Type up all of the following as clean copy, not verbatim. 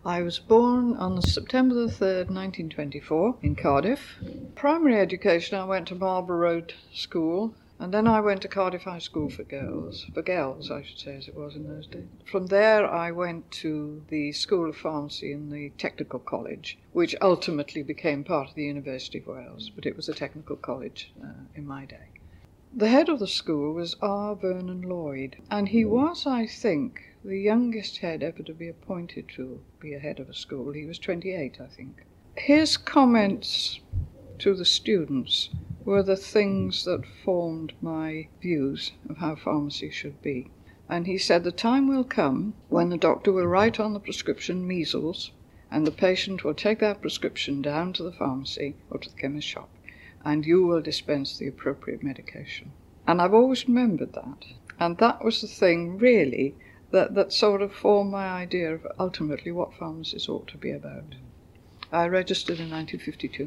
I was born on September the 3rd, 1924, in Cardiff. Primary education, I went to Marlborough Road School, and then I went to Cardiff High School for girls, I should say, as it was in those days. From there, I went to the School of Pharmacy in the Technical College, which ultimately became part of the University of Wales, but it was a technical college in my day. The head of the school was R. Vernon Lloyd, and he was, I think, the youngest head ever to be appointed to be a head of a school. He was 28, I think. His comments to the students were the things that formed my views of how pharmacy should be. And he said, the time will come when the doctor will write on the prescription measles, and the patient will take that prescription down to the pharmacy or to the chemist shop, and you will dispense the appropriate medication. And I've always remembered that. And that was the thing, really, that sort of formed my idea of ultimately what pharmacies ought to be about. I registered in 1952.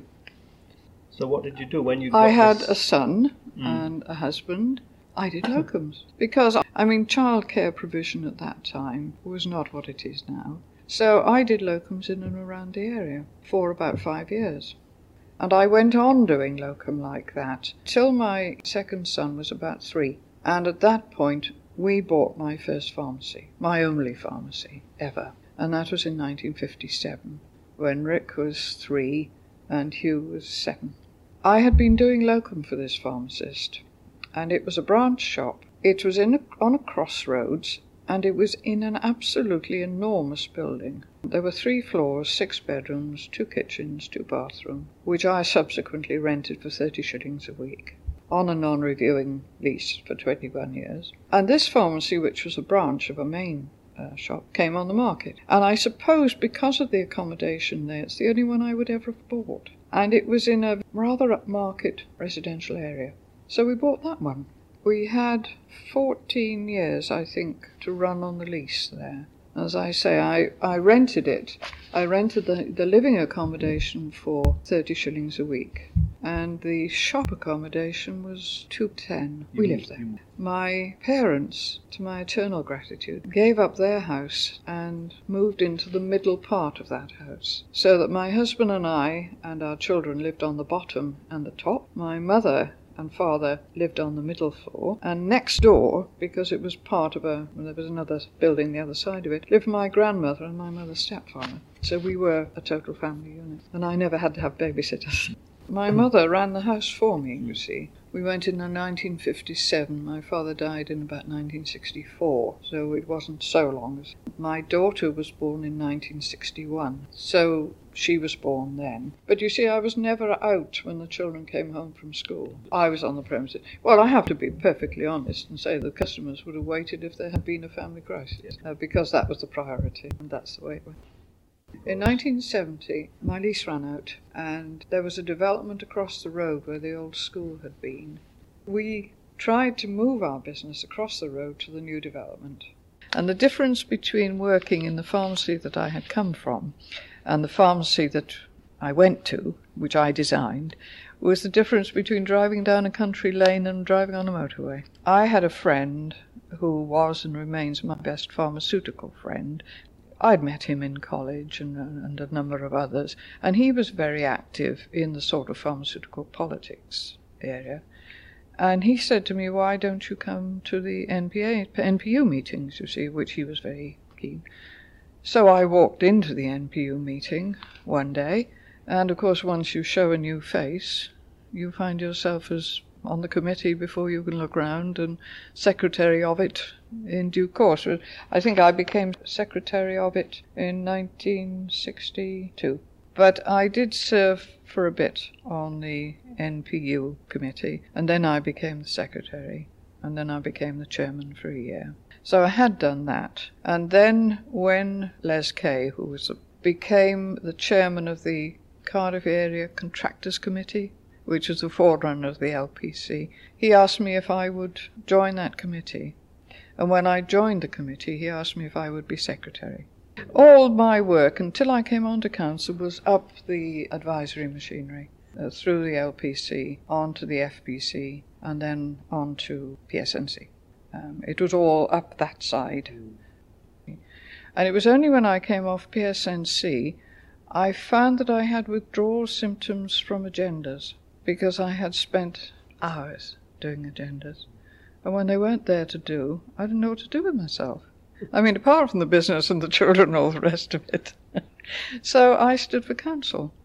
So what did you do when you I had a son and a husband. I did locums. Because, childcare provision at that time was not what it is now. So I did locums in and around the area for about 5 years. And I went on doing locum like that till my second son was about 3. And at that point, we bought my first pharmacy, my only pharmacy ever. And that was in 1957, when Rick was 3 and Hugh was 7. I had been doing locum for this pharmacist, and it was a branch shop. It was on a crossroads, and it was in an absolutely enormous building. There were 3 floors, 6 bedrooms, 2 kitchens, 2 bathrooms, which I subsequently rented for 30 shillings a week, on a non-reviewing lease for 21 years. And this pharmacy, which was a branch of a main shop, came on the market. And I suppose because of the accommodation there, it's the only one I would ever have bought. And it was in a rather upmarket residential area. So we bought that one. We had 14 years, I think, to run on the lease there. As I say, I rented it. I rented the living accommodation for 30 shillings a week. And the shop accommodation was £2.10. We lived there. My parents, to my eternal gratitude, gave up their house and moved into the middle part of that house, so that my husband and I and our children lived on the bottom and the top. My mother and father lived on the middle floor, and next door, because it was part of there was another building the other side of it, lived my grandmother and my mother's stepfather. So we were a total family unit, and I never had to have babysitters. My mother ran the house for me, you see. We went in 1957. My father died in about 1964, so it wasn't so long. My daughter was born in 1961, so she was born then. But you see, I was never out when the children came home from school. I was on the premises. Well, I have to be perfectly honest and say the customers would have waited if there had been a family crisis, because that was the priority, and that's the way it went. In 1970, my lease ran out, and there was a development across the road where the old school had been. We tried to move our business across the road to the new development. And the difference between working in the pharmacy that I had come from and the pharmacy that I went to, which I designed, was the difference between driving down a country lane and driving on a motorway. I had a friend who was and remains my best pharmaceutical friend. I'd met him in college and a number of others, and he was very active in the sort of pharmaceutical politics area. And he said to me, why don't you come to the NPU meetings, you see, which he was very keen. So I walked into the NPU meeting one day, and of course once you show a new face, you find yourself as on the committee before you can look round, and secretary of it in due course. I think I became secretary of it in 1962. But I did serve for a bit on the NPU committee, and then I became the secretary, and then I became the chairman for a year. So I had done that. And then when Les Kay, who became the chairman of the Cardiff Area Contractors Committee, which was the forerunner of the LPC, he asked me if I would join that committee. And when I joined the committee, he asked me if I would be secretary. All my work, until I came onto council, was up the advisory machinery, through the LPC, onto the FPC, and then onto PSNC. It was all up that side. And it was only when I came off PSNC I found that I had withdrawal symptoms from agendas, because I had spent hours doing agendas. And when they weren't there to do, I didn't know what to do with myself. I mean, apart from the business and the children and all the rest of it. So I stood for council.